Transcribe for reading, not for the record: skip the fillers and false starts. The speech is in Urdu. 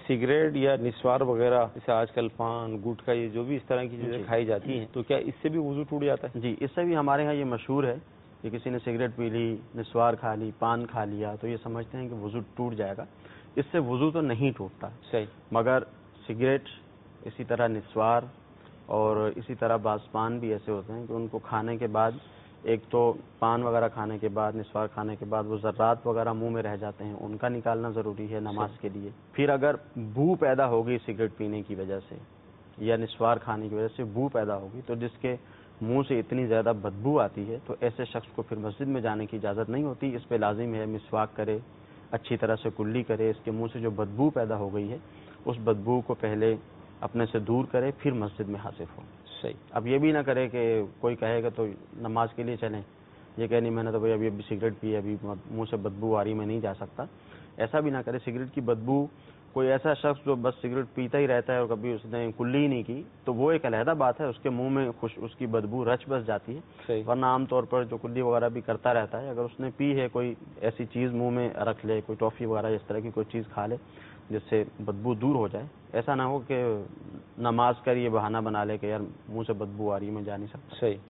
سگریٹ یا نسوار وغیرہ جیسے آج کل پان گٹکا یہ جو بھی اس طرح کی چیزیں کھائی جاتی ہیں تو کیا اس سے بھی وضو ٹوٹ جاتا ہے؟ جی، اس سے بھی ہمارے ہاں یہ مشہور ہے کہ کسی نے سگریٹ پی لی، نسوار کھا لی، پان کھا لیا تو یہ سمجھتے ہیں کہ وضو ٹوٹ جائے گا. اس سے وضو تو نہیں ٹوٹتا. صحیح. مگر سگریٹ، اسی طرح نسوار اور اسی طرح بعض پان بھی ایسے ہوتے ہیں کہ ان کو کھانے کے بعد، ایک تو پان وغیرہ کھانے کے بعد، نسوار کھانے کے بعد وہ ذرات وغیرہ منہ میں رہ جاتے ہیں، ان کا نکالنا ضروری ہے نماز کے لیے. پھر اگر بو پیدا ہوگی سگریٹ پینے کی وجہ سے یا نسوار کھانے کی وجہ سے بو پیدا ہوگی تو جس کے منہ سے اتنی زیادہ بدبو آتی ہے تو ایسے شخص کو پھر مسجد میں جانے کی اجازت نہیں ہوتی. اس پہ لازم ہے مسواک کرے، اچھی طرح سے کلی کرے، اس کے منہ سے جو بدبو پیدا ہو گئی ہے اس بدبو کو پہلے اپنے سے دور کرے، پھر مسجد میں حاضر ہو. صحیح. اب یہ بھی نہ کرے کہ کوئی کہے گا تو نماز کے لیے چلیں، یہ کہ نہیں میں نے تو بھائی ابھی سگریٹ پی، ابھی منہ سے بدبو آ رہی، میں نہیں جا سکتا. ایسا بھی نہ کرے. سگریٹ کی بدبو، کوئی ایسا شخص جو بس سگریٹ پیتا ہی رہتا ہے اور کبھی اس نے کلی ہی نہیں کی تو وہ ایک علیحدہ بات ہے، اس کے منہ میں اس کی بدبو رچ بس جاتی ہے. صحیح. ورنہ عام طور پر جو کلی وغیرہ بھی کرتا رہتا ہے، اگر اس نے پی ہے، کوئی ایسی چیز منہ میں رکھ لے، کوئی ٹافی وغیرہ اس طرح کی کوئی چیز کھا لے جس سے بدبو دور ہو جائے، ایسا نہ ہو کہ نماز کا یہ بہانہ بنا لے کہ یار منہ سے بدبو آ رہی ہے میں جا نہیں سکتا. صحیح.